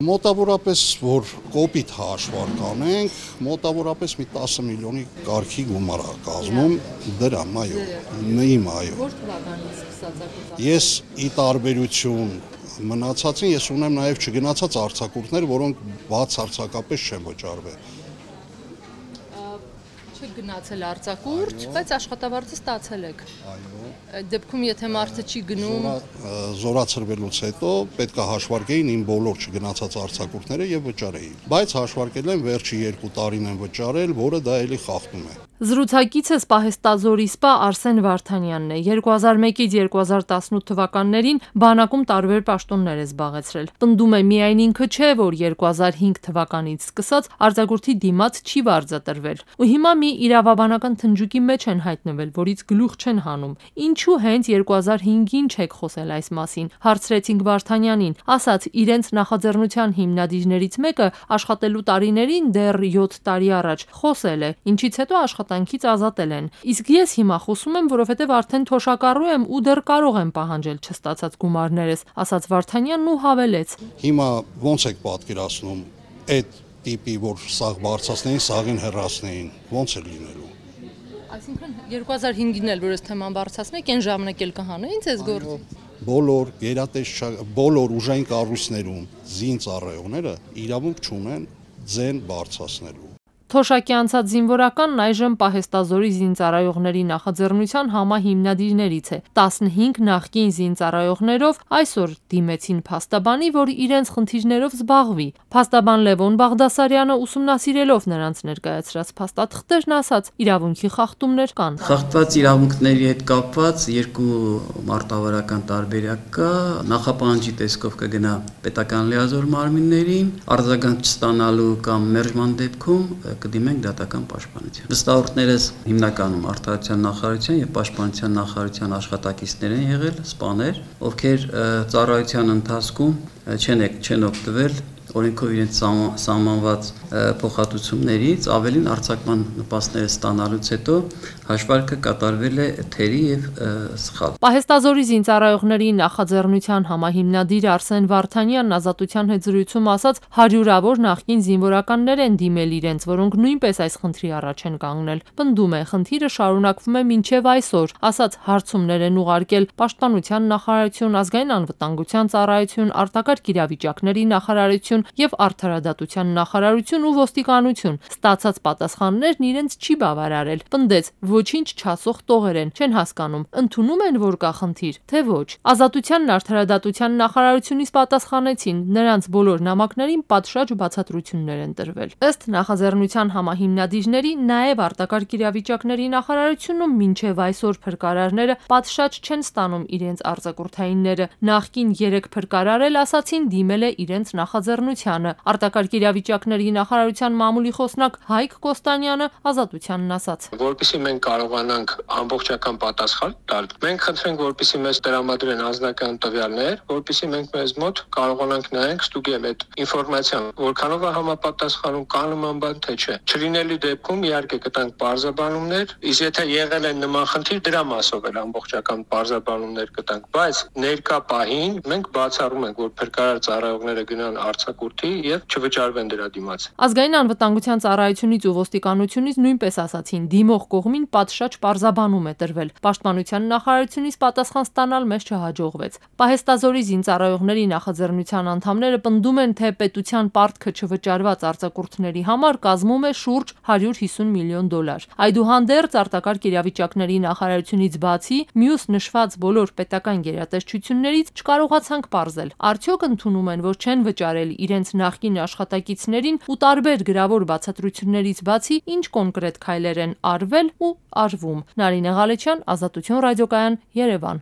Մոտավորապես, որ կոպիտ հաշվար կանենք, մոտավորապես մի 10 միլիոնի կարգի գումար է կազմում դրամ, այո, այո։ Որ թվականից սկսած Ես ի տարբերություն մնացածին ես ունեմ նաև չգնացած արձակուրդներ, որոնք բացարձակապես չեն վճարվել։ Չեք գնացել արձակուրդ, բայց աշխատավարձը ստացել եք։ Այո։ Այդ դեպքում եթե մարդը չի գնում, Զորացրվելուց հետո պետք է հաշվարկեին իմ բոլոր չգնացած արձակուրդները եւ վճարեին։ Բայց հաշվարկել են վերջի 2 տարին են վճարել, որը դա էլի խախտում է։ Զրուցակիցս պահեստազորի սպա Արսեն Վարդանյանն է։ 2001-ից 2018 թվականներին բանակում տարբեր պաշտոններ է զբաղեցրել։ Պնդում է միայն ինքը չէ, որ 2005 թվականից սկսած արձակուրդի դիմաց չի վարձատրվել։ Ու հիմա մի իրավաբանական թնջուկի մեջ են հայտնվել, որից գլուխ չեն հանում։ Ինչու հենց 2005-ին չեք խոսել այս մասին։ Հարցրեցինք Վարդանյանին, ասաց իրենց նախաձեռնության հիմնադիրներից մեկը աշխատելու տարիներին դեռ 7 տարի առաջ խոսել է, ինչից հետո աշխատանքից ազատել են։ Իսկ ես հիմա խոսում եմ, որովհետև արդեն թոշակառու եմ ու դեռ կարող եմ պահանջել չստացած գումարներս, ասաց Վարդանյանն ու հավելեց. Հիմա ոնց եք պատկերացնում այդ տիպի, որ սաղ բարձրացնեին, սաղին հեռացնեին, ոնց է լինելու։ Այսինքն 2005-ին էլ որ այս թեման բարձրացնեք, այն ժամանակ էլ կհանեին ձեզ գործի։ Բոլոր գերատեսչական, բոլոր ուժային կառույցներում զինծառայողները իրավունք չունեն ձեն բարձրացնելու։ Թոշակի անցած զինվորականն այժմ պահեստազորի զինծառայողների նախաձեռնության համահիմնադիրներից է։ 15 նախկին զինծառայողներով այսօր դիմեցին փաստաբանի, որ իրենց խնդիրներով զբաղվի։ Փաստաբան Լևոն Բաղդասարյանը ուսումնասիրելով նրանց ներկայացրած փաստաթղթերն ասաց, իրավունքի խախտումներ կան։ Խախտված իրավունքների հետ կապված երկու մարտավարական տարբերակ կա։ Նախապահանջի տեսքով կգնա պետական լիազոր մարմիններին, արձագանք չստանալու կամ մերժման դեպքում կդիմենք դատական պաշտպանության։ Վստահորդներս հիմնականում Արտադրության նախարարության եւ Պաշտպանության նախարարության աշխատակիցներ են եղել, սպաներ, ովքեր ծառայության ընթացքում չեն օգտվել օրենքով իրենց սահմանված փոխհատուցումներից, ավելին արձակման նպաստները ստանալուց հետո հաշվարկը կատարվել է թերի եւ սխալ։ Պահեստազորի զինծառայողների նախաձեռնության համահիմնադիր Արսեն Վարդանյանն Ազատության հետ զրույցում ասաց, հարյուրավոր նախկին զինվորականներ են դիմել իրենց, որոնք նույնպես այս խնդրի առաջ են կանգնել։ Պնդում է, խնդիրը շարունակվում է մինչև այսօր, ասաց հարցումներ են ուղարկել Պաշտպանության նախարարություն, Ազգային անվտանգության ծառայություն, Արտակարգ իրավիճակների նախարարություն եւ Արդարադատության նախարարություն ու ոստիկանություն։ Ստացած պատասխաններն իրենց չի բավարարել։ Պնդեց, ոչինչ չասող տողեր են, չեն հասկանում, ընդունում են, որ կա խնդիր, թե ոչ։ Ազատությանն Արդարադատության նախարարությունից պատասխանեցին, նրանց բոլոր նամակներին պատշաճ բացատրություններ են տրվել։ Ըստ նախաձեռնության համահիմնադիրների, նաեւ Արտակարգ իրավիճակների նախարարությունում մինչև այսօր փրկարարները պատշաճ չեն ստանում իրենց արձակուրդայինները։ Նախկին 3 փրկարար էլ ասացին դիմել է իրենց նախաձեռնությանը։ Արտակարգ իրավիճակների նախարարության մամուլի խոսնակ Հայկ Կոստանյանը Ազատությանն ասաց. Որպեսզի մենք կարողանանք ամբողջական պատասխան տալ, մենք խնդրենք, որպեսզի մեզ տրամադրեն անձնական տվյալներ, որպեսզի մենք մեզ մոտ կարողանանք նայենք ստուգել այդ ինֆորմացիան, որքանով է համապատասխանում, կա նման բան թե չէ։ Չլինելի դեպքում իհարկե կտանք բարձաբանումներ, իսկ եթե եղել են նման խնդիր, դրա մասով էլ ամբողջական բարձաբանումներ կտանք, բայց ներկա պահին մենք բացառում ենք, որ փրկարար ծառայողները գնան արձակուրդի եւ չվճարվեն դրա դիմաց։ Ազգային անվտանգության ծառայությունից ու ոստիկանությունից նույնպես ասացին, դիմող կողմին պատշաճ պարզաբանում է տրվել։ Պաշտպանության նախարարությունից պատասխան ստանալ մեզ չհաջողվեց։ Պահեստազորի զինծառայողների նախաձեռնության անդամները պնդում են, թե պետության պարտքը չվճարված արձակուրդների համար կազմում է շուրջ 150 միլիոն դոլար։ Այդուհանդերձ Արտակարգ իրավիճակների նախարարությունից բացի մյուս նշված բոլոր պետական գերատեսչություններից չկարողացանք պարզել, արդյոք ընդունում են, որ չեն վճարել իրենց նախկին աշխատակիցներին ու տարբեր գրավոր բացատրություններից բացի ինչ կոնկրետ քայլեր են արվել ու արվում։ Նարինե Ղալեչյան, Ազատություն ռադիոկայան, Երևան։